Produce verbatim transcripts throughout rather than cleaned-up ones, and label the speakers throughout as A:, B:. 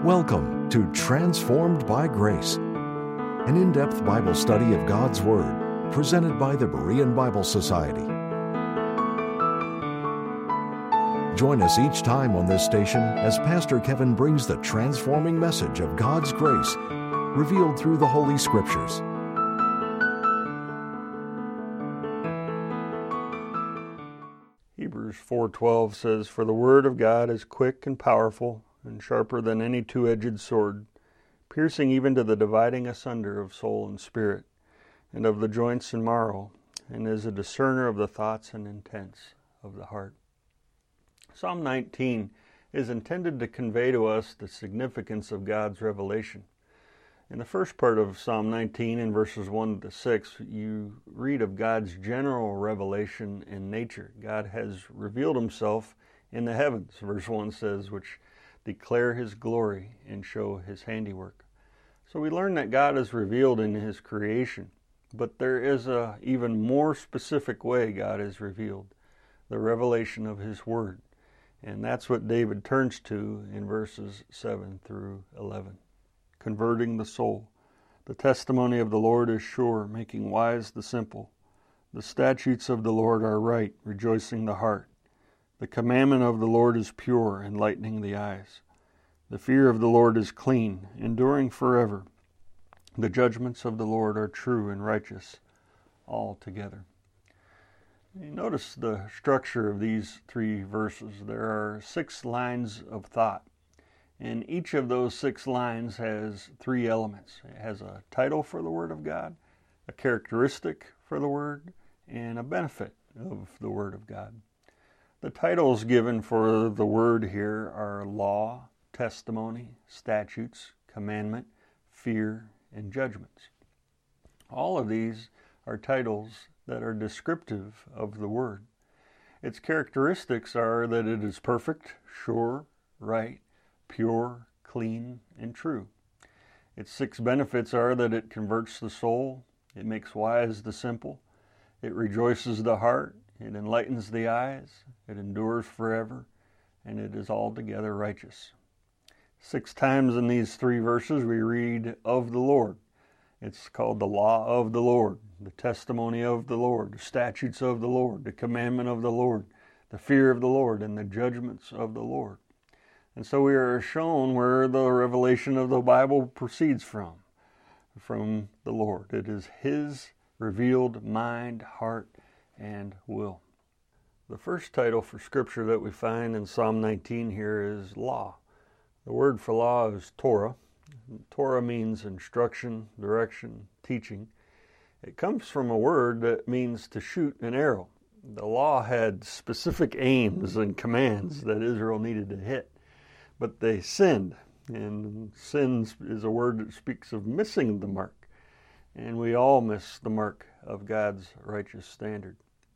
A: Welcome to Transformed by Grace, an in-depth Bible study of God's Word, presented by the Berean Bible Society. Join us each time on this station as Pastor Kevin brings the transforming message of God's grace, revealed through the Holy Scriptures.
B: Hebrews four twelve says, "For the word of God is quick and powerful, and sharper than any two-edged sword, piercing even to the dividing asunder of soul and spirit, and of the joints and marrow, and is a discerner of the thoughts and intents of the heart." Psalm nineteen is intended to convey to us the significance of God's revelation. In the first part of Psalm nineteen, in verses one to six, you read of God's general revelation in nature. God has revealed himself in the heavens, verse one says, which declare his glory and show his handiwork. So we learn that God is revealed in his creation, but there is a even more specific way God is revealed, the revelation of his word. And that's what David turns to in verses seven through eleven. Converting the soul. The testimony of the Lord is sure, making wise the simple. The statutes of the Lord are right, rejoicing the heart. The commandment of the Lord is pure, enlightening the eyes. The fear of the Lord is clean, enduring forever. The judgments of the Lord are true and righteous altogether. You notice the structure of these three verses. There are six lines of thought, and each of those six lines has three elements. It has a title for the Word of God, a characteristic for the Word, and a benefit of the Word of God. The titles given for the Word here are law, testimony, statutes, commandment, fear, and judgments. All of these are titles that are descriptive of the Word. Its characteristics are that it is perfect, sure, right, pure, clean, and true. Its six benefits are that it converts the soul, it makes wise the simple, it rejoices the heart, it enlightens the eyes, it endures forever, and it is altogether righteous. Six times in these three verses we read of the Lord. It's called the law of the Lord, the testimony of the Lord, the statutes of the Lord, the commandment of the Lord, the fear of the Lord, and the judgments of the Lord. And so we are shown where the revelation of the Bible proceeds from, from the Lord. It is his revealed mind, heart, and will. The first title for Scripture that we find in Psalm nineteen here is law. The word for law is Torah. Torah means instruction, direction, teaching. It comes from a word that means to shoot an arrow. The law had specific aims and commands that Israel needed to hit, but they sinned. And sins is a word that speaks of missing the mark. And we all miss the mark of God's righteous standard.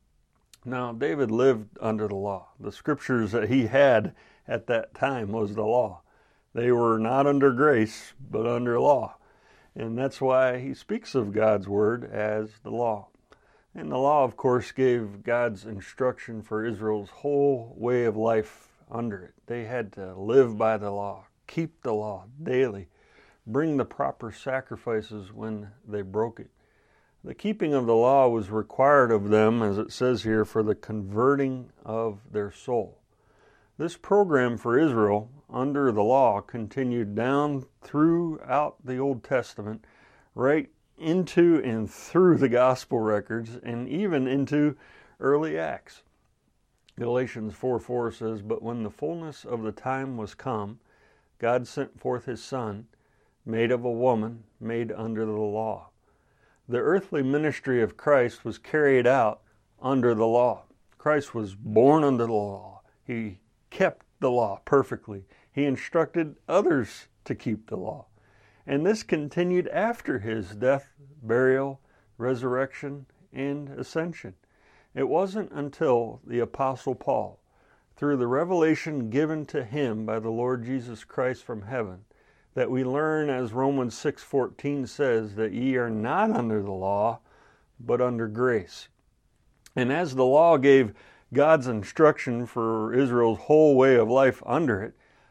B: Now, David lived under the law. The scriptures that he had at that time was the law. They were not under grace, but under law. And that's why he speaks of God's word as the law. And the law, of course, gave God's instruction for Israel's whole way of life under it. They had to live by the law, keep the law daily, bring the proper sacrifices when they broke it. The keeping of the law was required of them, as it says here, for the converting of their soul. This program for Israel under the law continued down throughout the Old Testament, right into and through the gospel records, and even into early Acts. Galatians four four says, "But when the fullness of the time was come, God sent forth his Son, made of a woman, made under the law." The earthly ministry of Christ was carried out under the law. Christ was born under the law. He kept the law perfectly. He instructed others to keep the law. And this continued after his death, burial, resurrection, and ascension. It wasn't until the Apostle Paul, through the revelation given to him by the Lord Jesus Christ from heaven, that we learn, as Romans six fourteen says, that ye are not under the law, but under grace. And as the law gave God's instruction for Israel's whole way of life under it,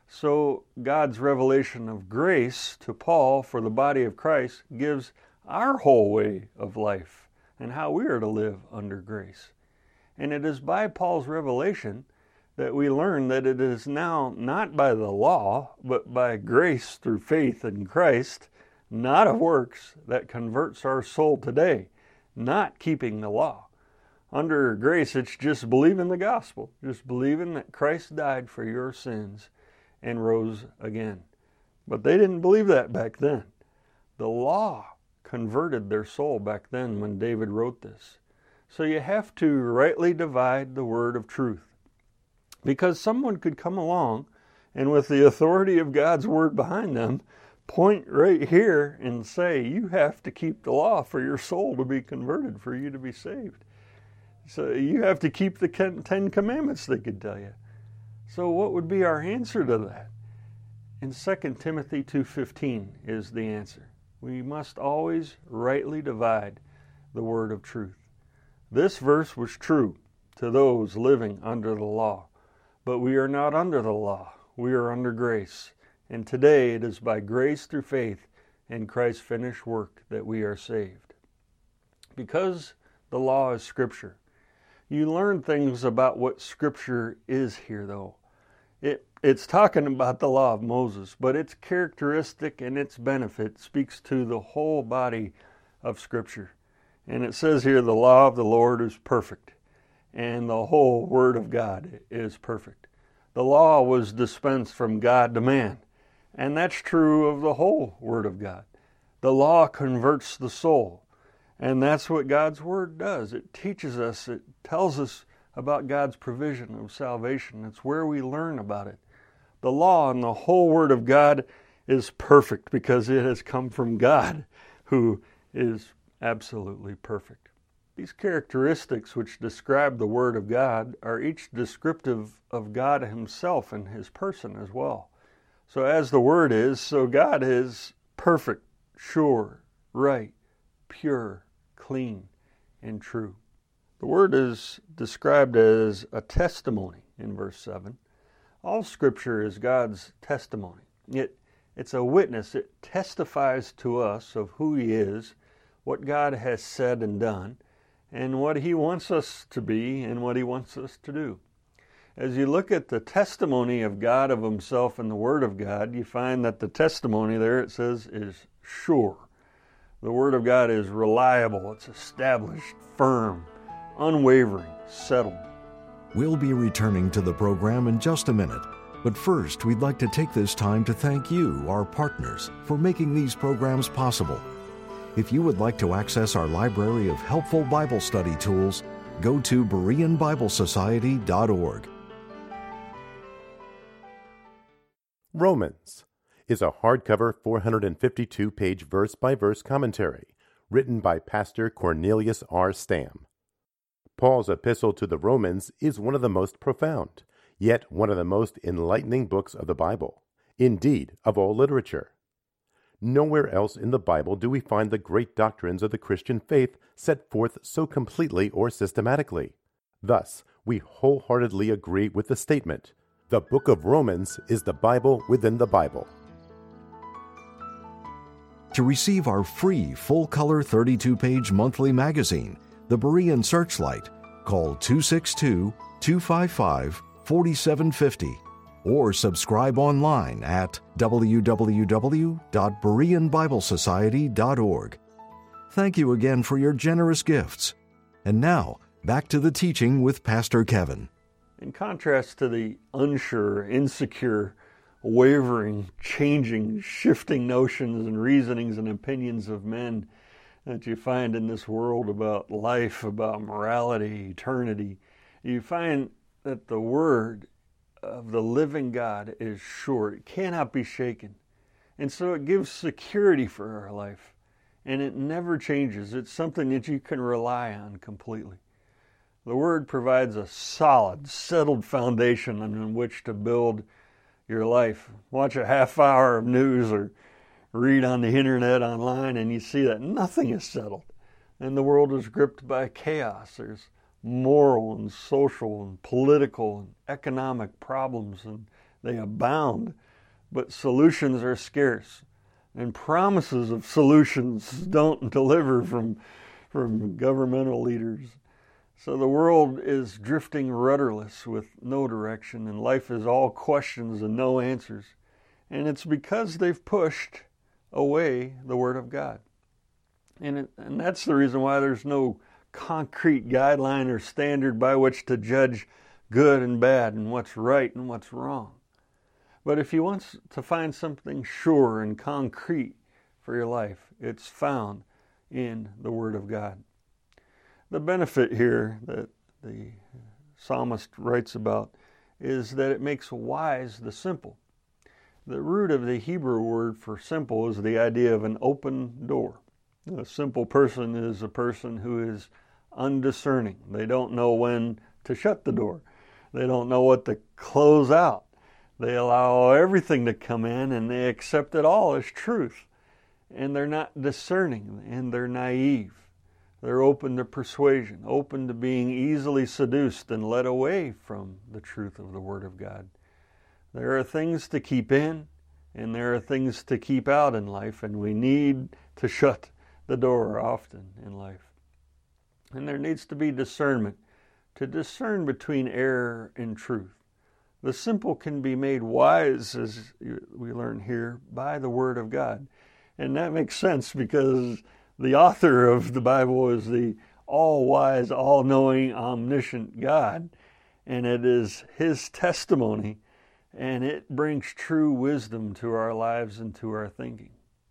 B: So God's revelation of grace to Paul for the body of Christ gives our whole way of life and how we are to live under grace. And it is by Paul's revelation that we learn that it is now not by the law, but by grace through faith in Christ, not of works, that converts our soul today, not keeping the law. Under grace, it's just believing the gospel, just believing that Christ died for your sins and rose again. But they didn't believe that back then. The law converted their soul back then when David wrote this. So you have to rightly divide the word of truth. Because someone could come along and with the authority of God's word behind them, point right here and say, you have to keep the law for your soul to be converted, for you to be saved. So you have to keep the Ten Commandments, they could tell you. So what would be our answer to that? In Second Timothy two fifteen is the answer. We must always rightly divide the word of truth. This verse was true to those living under the law. But we are not under the law. We are under grace. And today it is by grace through faith in Christ's finished work that we are saved. Because the law is Scripture, you learn things about what Scripture is here, though. It, it's talking about the law of Moses, but its characteristic and its benefit speaks to the whole body of Scripture. And it says here, the law of the Lord is perfect, and the whole Word of God is perfect. The law was dispensed from God to man, and that's true of the whole Word of God. The law converts the soul, and that's what God's Word does. It teaches us, it tells us about God's provision of salvation. It's where we learn about it. The law and the whole Word of God is perfect because it has come from God, who is absolutely perfect. These characteristics which describe the Word of God are each descriptive of God Himself and His person as well. So as the Word is, so God is perfect, sure, right, pure, clean, and true. The Word is described as a testimony in verse seven. All Scripture is God's testimony. It, it's a witness. It testifies to us of who He is, what God has said and done, and what He wants us to be and what He wants us to do. As you look at the testimony of God of Himself in the Word of God, you find that the testimony there, it says, is sure. The Word of God is reliable, it's established, firm, unwavering, settled.
A: We'll be returning to the program in just a minute, but first we'd like to take this time to thank you, our partners, for making these programs possible. If you would like to access our library of helpful Bible study tools, go to Berean Bible Society dot org.
C: Romans is a hardcover four hundred fifty-two page verse-by-verse commentary written by Pastor Cornelius R. Stam. Paul's epistle to the Romans is one of the most profound, yet one of the most enlightening books of the Bible, indeed of all literature. Nowhere else in the Bible do we find the great doctrines of the Christian faith set forth so completely or systematically. Thus, we wholeheartedly agree with the statement, the book of Romans is the Bible within the Bible.
A: To receive our free full-color thirty-two page monthly magazine, The Berean Searchlight, call two six two, two five five, four seven five zero or subscribe online at w w w dot berean bible society dot org. Thank you again for your generous gifts. And now, back to the teaching with Pastor Kevin.
B: In contrast to the unsure, insecure, wavering, changing, shifting notions and reasonings and opinions of men that you find in this world about life, about morality, eternity, you find that the Word of the living God is sure. It cannot be shaken. And so it gives security for our life. And it never changes. It's something that you can rely on completely. The Word provides a solid, settled foundation on which to build your life. Watch a half hour of news or read on the internet online and you see that nothing is settled. And the world is gripped by chaos. There's moral and social and political and economic problems, and they abound, but solutions are scarce. And promises of solutions don't deliver from, from governmental leaders. So the world is drifting rudderless with no direction, and life is all questions and no answers. And it's because they've pushed away the Word of God. And, it, and that's the reason why there's no concrete guideline or standard by which to judge good and bad and what's right and what's wrong. But if you want to find something sure and concrete for your life, it's found in the Word of God. The benefit here that the psalmist writes about is that it makes wise the simple. The root of the Hebrew word for simple is the idea of an open door. A simple person is a person who is undiscerning. They don't know when to shut the door. They don't know what to close out. They allow everything to come in and they accept it all as truth. And they're not discerning and they're naive. They're open to persuasion, open to being easily seduced and led away from the truth of the Word of God. There are things to keep in and there are things to keep out in life, and we need to shut the door often in life. And there needs to be discernment to discern between error and truth. The simple can be made wise, as we learn here, by the Word of God. And that makes sense because the author of the Bible is the all-wise, all-knowing, omniscient God. And it is His testimony, and it brings true wisdom to our lives and to our thinking.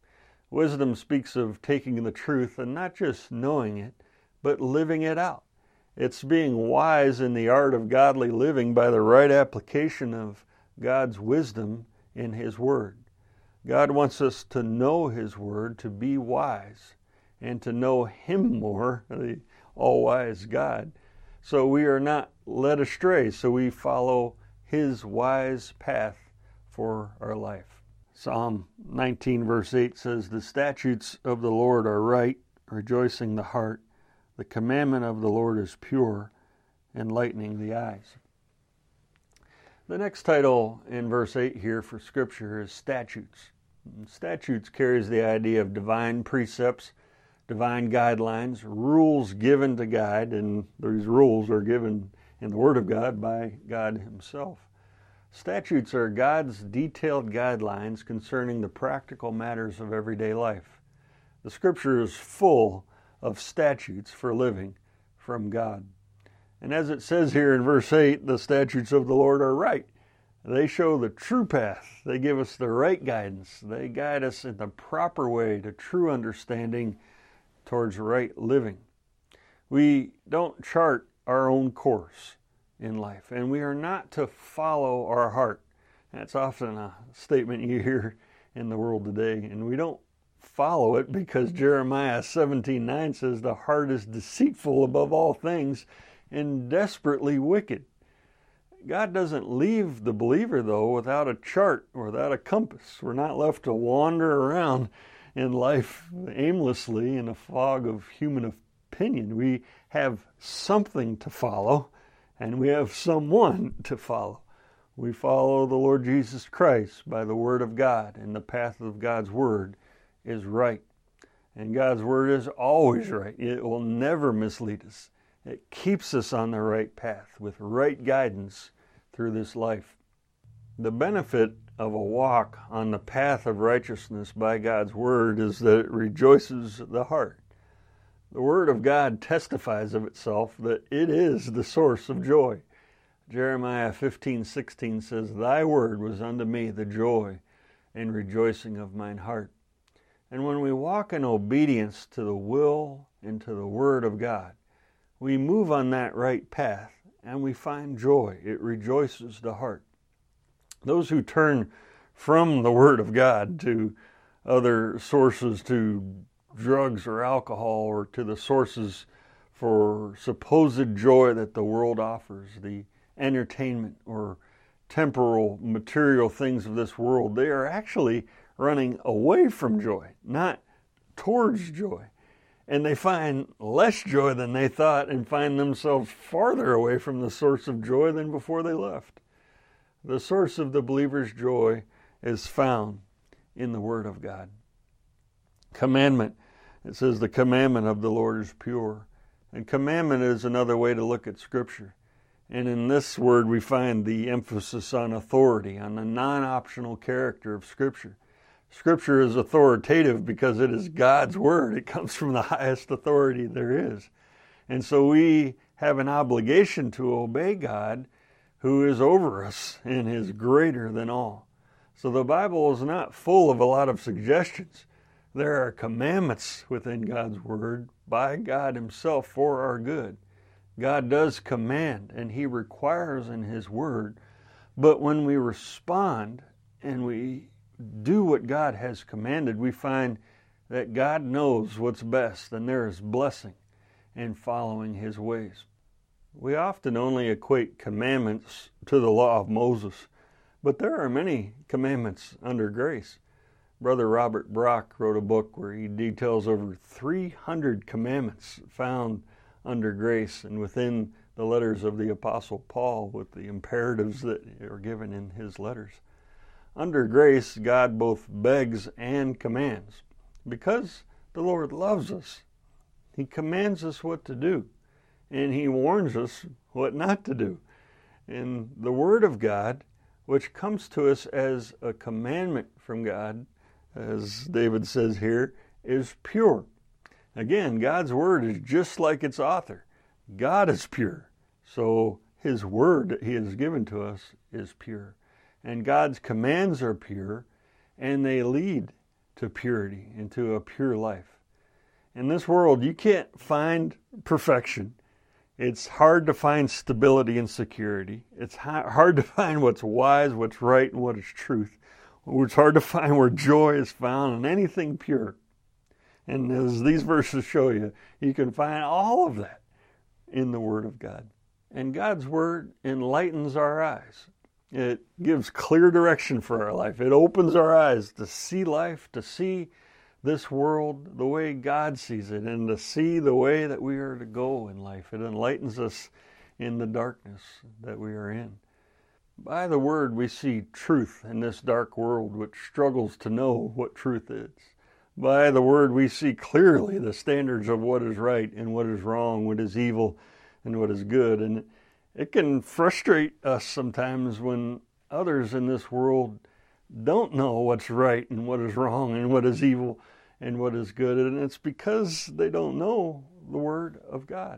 B: Wisdom speaks of taking the truth and not just knowing it, but living it out. It's being wise in the art of godly living by the right application of God's wisdom in His Word. God wants us to know His Word, to be wise, and to know Him more, the all-wise God, so we are not led astray, so we follow His wise path for our life. Psalm nineteen verse eight says, "The statutes of the Lord are right, rejoicing the heart. The commandment of the Lord is pure, enlightening the eyes." The next title in verse eight here for Scripture is statutes. And statutes carries the idea of divine precepts, divine guidelines, rules given to guide, and these rules are given in the Word of God by God Himself. Statutes are God's detailed guidelines concerning the practical matters of everyday life. The Scripture is full of statutes for living from God. And as it says here in verse eight, the statutes of the Lord are right. They show the true path. They give us the right guidance. They guide us in the proper way to true understanding towards right living. We don't chart our own course in life, and we are not to follow our heart. That's often a statement you hear in the world today, and we don't follow it because Jeremiah seventeen nine says the heart is deceitful above all things and desperately wicked. God doesn't leave the believer, though, without a chart or without a compass. We're not left to wander around in life aimlessly in a fog of human opinion. We have something to follow, and we have someone to follow. We follow the Lord Jesus Christ by the Word of God, and the path of God's Word is right. And God's Word is always right. It will never mislead us. It keeps us on the right path with right guidance through this life. The benefit of a walk on the path of righteousness by God's Word is that it rejoices the heart. The Word of God testifies of itself that it is the source of joy. Jeremiah fifteen sixteen says, "Thy word was unto me the joy and rejoicing of mine heart." And when we walk in obedience to the will and to the Word of God, we move on that right path and we find joy. It rejoices the heart. Those who turn from the Word of God to other sources, to drugs or alcohol, or to the sources for supposed joy that the world offers, the entertainment or temporal material things of this world, they are actually running away from joy, not towards joy. And they find less joy than they thought and find themselves farther away from the source of joy than before they left. The source of the believer's joy is found in the Word of God. Commandment. It says the commandment of the Lord is pure. And commandment is another way to look at Scripture. And in this word we find the emphasis on authority, on the non-optional character of Scripture. Scripture is authoritative because it is God's Word. It comes from the highest authority there is. And so we have an obligation to obey God, who is over us and is greater than all. So the Bible is not full of a lot of suggestions. There are commandments within God's Word by God Himself for our good. God does command, and He requires in His Word. But when we respond and we do what God has commanded, we find that God knows what's best, and there is blessing in following His ways. We often only equate commandments to the law of Moses, but there are many commandments under grace. Brother Robert Brock wrote a book where he details over three hundred commandments found under grace and within the letters of the Apostle Paul, with the imperatives that are given in his letters. Under grace, God both begs and commands. Because the Lord loves us, He commands us what to do, and He warns us what not to do. And the Word of God, which comes to us as a commandment from God, as David says here, is pure. Again, God's Word is just like its author. God is pure. So His Word that He has given to us is pure. And God's commands are pure, and they lead to purity and to a pure life. In this world, you can't find perfection. It's hard to find stability and security. It's hard to find what's wise, what's right, and what is truth. It's hard to find where joy is found in anything pure. And as these verses show you, you can find all of that in the Word of God. And God's Word enlightens our eyes. It gives clear direction for our life. It opens our eyes to see life, to see this world the way God sees it, and to see the way that we are to go in life. It enlightens us in the darkness that we are in. By the Word, we see truth in this dark world which struggles to know what truth is. By the Word, we see clearly the standards of what is right and what is wrong, what is evil and what is good. And it can frustrate us sometimes when others in this world don't know what's right and what is wrong and what is evil and what is good. And it's because they don't know the Word of God.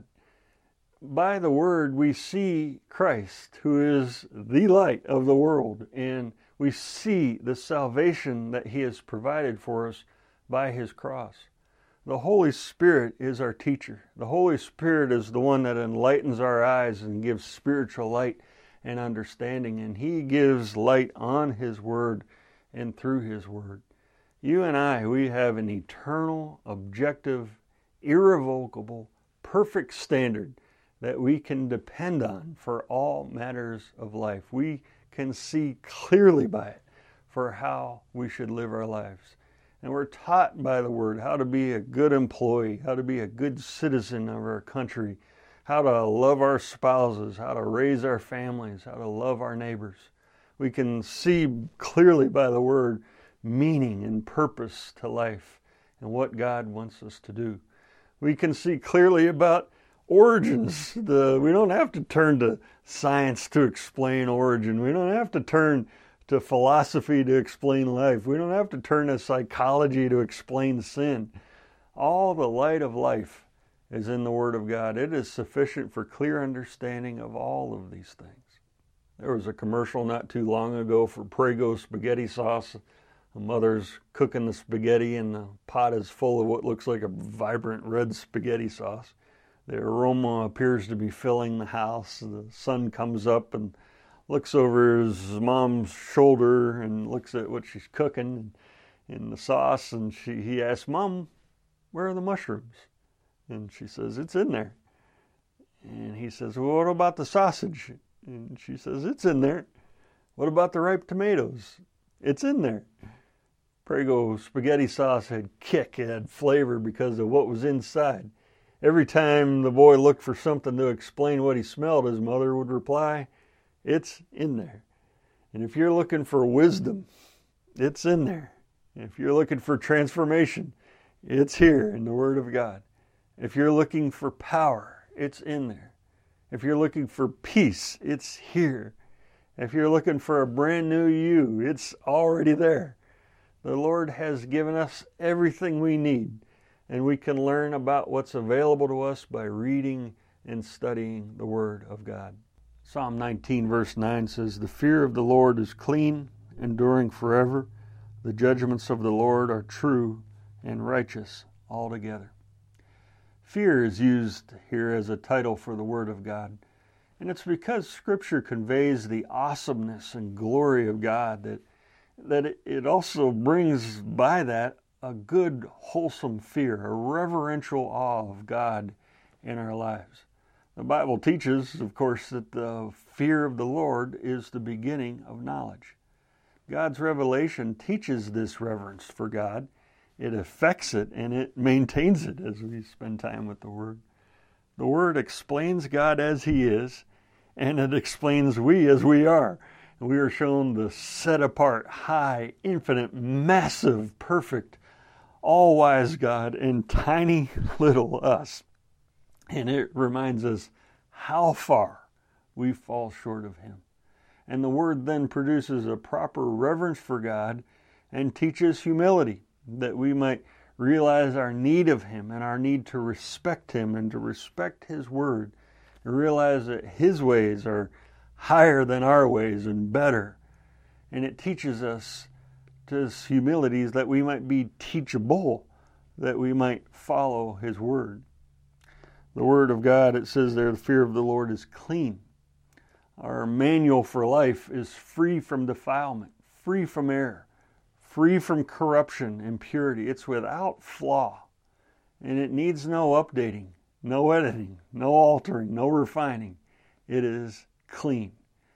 B: By the Word, we see Christ, who is the light of the world, and we see the salvation that He has provided for us by His cross. The Holy Spirit is our teacher. The Holy Spirit is the one that enlightens our eyes and gives spiritual light and understanding, and He gives light on His Word and through His Word. You and I, we have an eternal, objective, irrevocable, perfect standard that we can depend on for all matters of life. We can see clearly by it for how we should live our lives. And we're taught by the Word how to be a good employee, how to be a good citizen of our country, how to love our spouses, how to raise our families, how to love our neighbors. We can see clearly by the Word meaning and purpose to life and what God wants us to do. We can see clearly about origins. The, we don't have to turn to science to explain origin. We don't have to turn to philosophy to explain life. We don't have to turn to psychology to explain sin. All the light of life is in the Word of God. It is sufficient for clear understanding of all of these things. There was a commercial not too long ago for Prego spaghetti sauce. The mother's cooking the spaghetti and the pot is full of what looks like a vibrant red spaghetti sauce. The aroma appears to be filling the house. The son comes up and looks over his mom's shoulder and looks at what she's cooking in the sauce, and she he asks, "Mom, where are the mushrooms?" And she says, "It's in there." And he says, "Well, what about the sausage?" And she says, "It's in there." "What about the ripe tomatoes?" "It's in there." Prego spaghetti sauce had kick, it had flavor because of what was inside. Every time the boy looked for something to explain what he smelled, his mother would reply, "It's in there." And if you're looking for wisdom, it's in there. If you're looking for transformation, it's here in the Word of God. If you're looking for power, it's in there. If you're looking for peace, it's here. If you're looking for a brand new you, it's already there. The Lord has given us everything we need, and we can learn about what's available to us by reading and studying the Word of God. Psalm nineteen verse nine says, "The fear of the Lord is clean, enduring forever. The judgments of the Lord are true and righteous altogether." Fear is used here as a title for the Word of God. And it's because Scripture conveys the awesomeness and glory of God that, that it, it also brings by that a good, wholesome fear, a reverential awe of God in our lives. The Bible teaches, of course, that the fear of the Lord is the beginning of knowledge. God's revelation teaches this reverence for God. It affects it and it maintains it as we spend time with the Word. The Word explains God as He is, and it explains we as we are. We are shown the set-apart, high, infinite, massive, perfect, all-wise God and tiny little us. And it reminds us how far we fall short of Him. And the Word then produces a proper reverence for God and teaches humility, that we might realize our need of Him and our need to respect Him and to respect His Word, and realize that His ways are higher than our ways and better. And it teaches us this humility is that we might be teachable, that we might follow His Word. The Word of God, it says there, the fear of the Lord is clean. Our manual for life is free from defilement, free from error, free from corruption, impurity. It's without flaw, and it needs no updating, no editing, no altering, no refining. It is clean.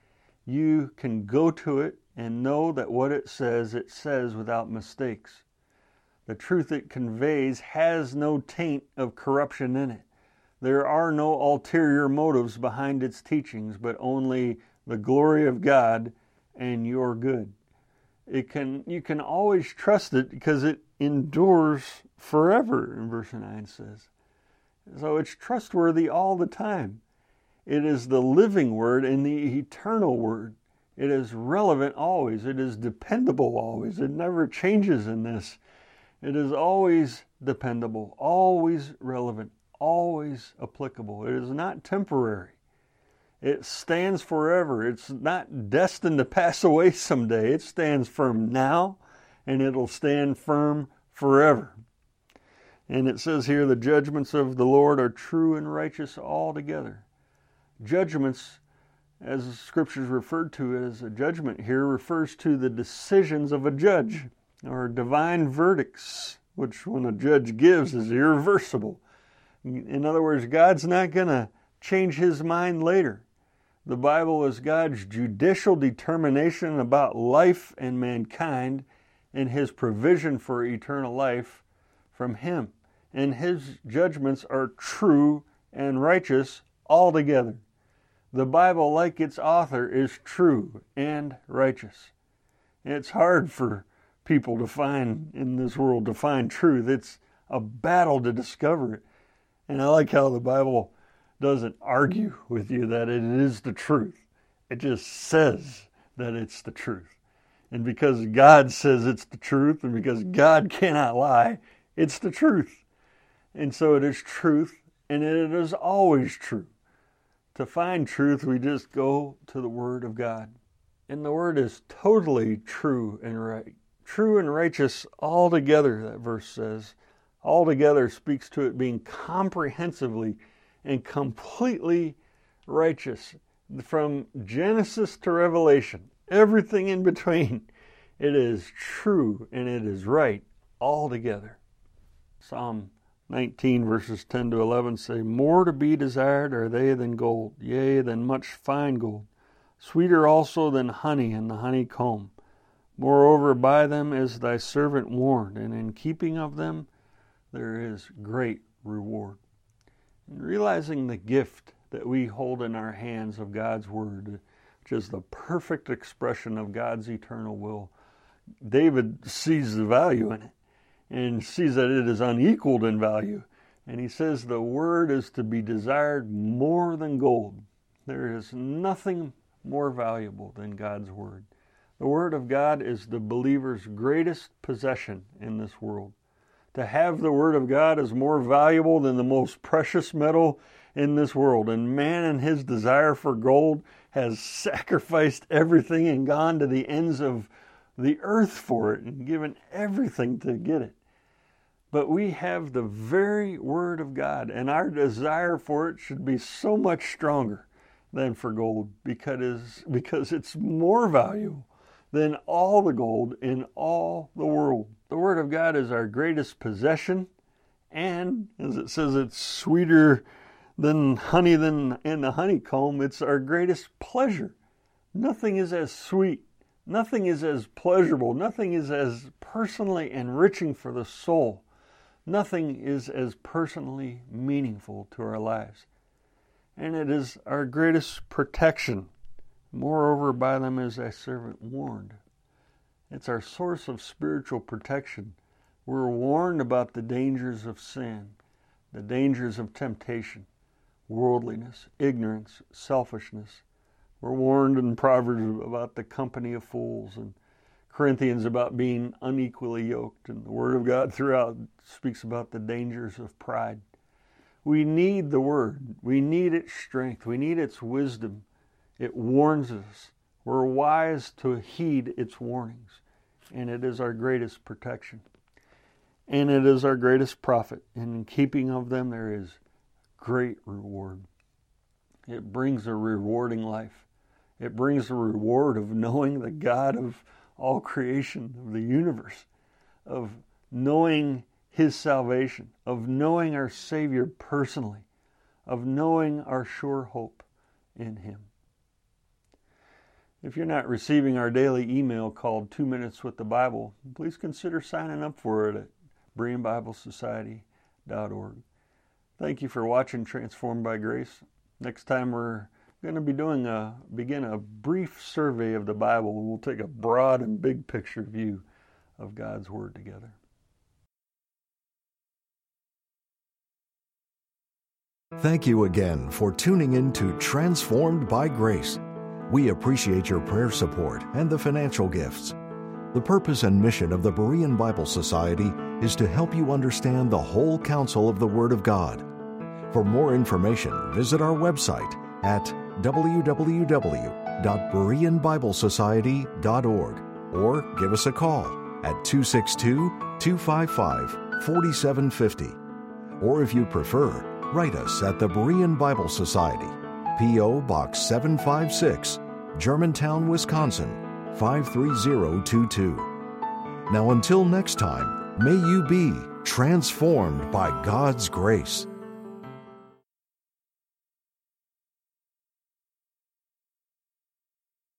B: You can go to it and know that what it says, it says without mistakes. The truth it conveys has no taint of corruption in it. There are no ulterior motives behind its teachings, but only the glory of God and your good. It can you can always trust it because it endures forever, in verse nine says. So it's trustworthy all the time. It is the living Word and the eternal Word. It is relevant always. It is dependable always. It never changes in this. It is always dependable, always relevant, always applicable. It is not temporary. It stands forever. It's not destined to pass away someday. It stands firm now, and it'll stand firm forever. And it says here, the judgments of the Lord are true and righteous altogether. Judgments, as the Scriptures referred to it as a judgment here, refers to the decisions of a judge, or divine verdicts, which when a judge gives is irreversible. In other words, God's not going to change His mind later. The Bible is God's judicial determination about life and mankind and His provision for eternal life from Him. And His judgments are true and righteous altogether. The Bible, like its author, is true and righteous. It's hard for people to find in this world to find truth. It's a battle to discover it. And I like how the Bible doesn't argue with you that it is the truth. It just says that it's the truth. And because God says it's the truth, and because God cannot lie, it's the truth. And so it is truth, and it is always true. To find truth, we just go to the Word of God. And the Word is totally true and right. True and righteous altogether, that verse says. Altogether speaks to it being comprehensively and completely righteous. From Genesis to Revelation, everything in between, it is true and it is right altogether. Psalm nineteen verses ten to eleven say, "More to be desired are they than gold, yea, than much fine gold, sweeter also than honey and the honeycomb. Moreover, by them is thy servant warned, and in keeping of them there is great reward." And realizing the gift that we hold in our hands of God's Word, which which is the perfect expression of God's eternal will. David sees the value in it and sees that it is unequaled in value. And he says the word is to be desired more than gold. There is nothing more valuable than God's word. The word of God is the believer's greatest possession in this world. To have the word of God is more valuable than the most precious metal in this world. And man, in his desire for gold, has sacrificed everything and gone to the ends of the earth for it and given everything to get it. But we have the very word of God, and our desire for it should be so much stronger than for gold, because, because it's more valuable than all the gold in all the world. The word of God is our greatest possession, and as it says, it's sweeter than honey than in the honeycomb. It's our greatest pleasure. Nothing is as sweet, nothing is as pleasurable, nothing is as personally enriching for the soul. Nothing is as personally meaningful to our lives. And it is our greatest protection. Moreover, by them is thy servant warned. It's our source of spiritual protection. We're warned about the dangers of sin, the dangers of temptation, worldliness, ignorance, selfishness. We're warned in Proverbs about the company of fools, and Corinthians about being unequally yoked, and the Word of God throughout speaks about the dangers of pride. We need the Word. We need its strength. We need its wisdom. It warns us. We're wise to heed its warnings, and it is our greatest protection. And it is our greatest profit. And in keeping of them, there is great reward. It brings a rewarding life. It brings the reward of knowing the God of all creation, of the universe, of knowing His salvation, of knowing our Savior personally, of knowing our sure hope in Him. If you're not receiving our daily email called Two Minutes with the Bible, please consider signing up for it at Berean Bible Society dot org. Thank you for watching Transformed by Grace. Next time we're going to be doing a begin a brief survey of the Bible. We'll take a broad and big picture view of God's Word together.
A: Thank you again for tuning in to Transformed by Grace. We appreciate your prayer support and the financial gifts. The purpose and mission of the Berean Bible Society is to help you understand the whole counsel of the Word of God. For more information, visit our website at w w w dot berean bible society dot org or give us a call at two six two, two five five, four seven five zero. Or if you prefer, write us at the Berean Bible Society, P O Box seven five six, Germantown, Wisconsin, five three zero two two. Now until next time, may you be transformed by God's grace.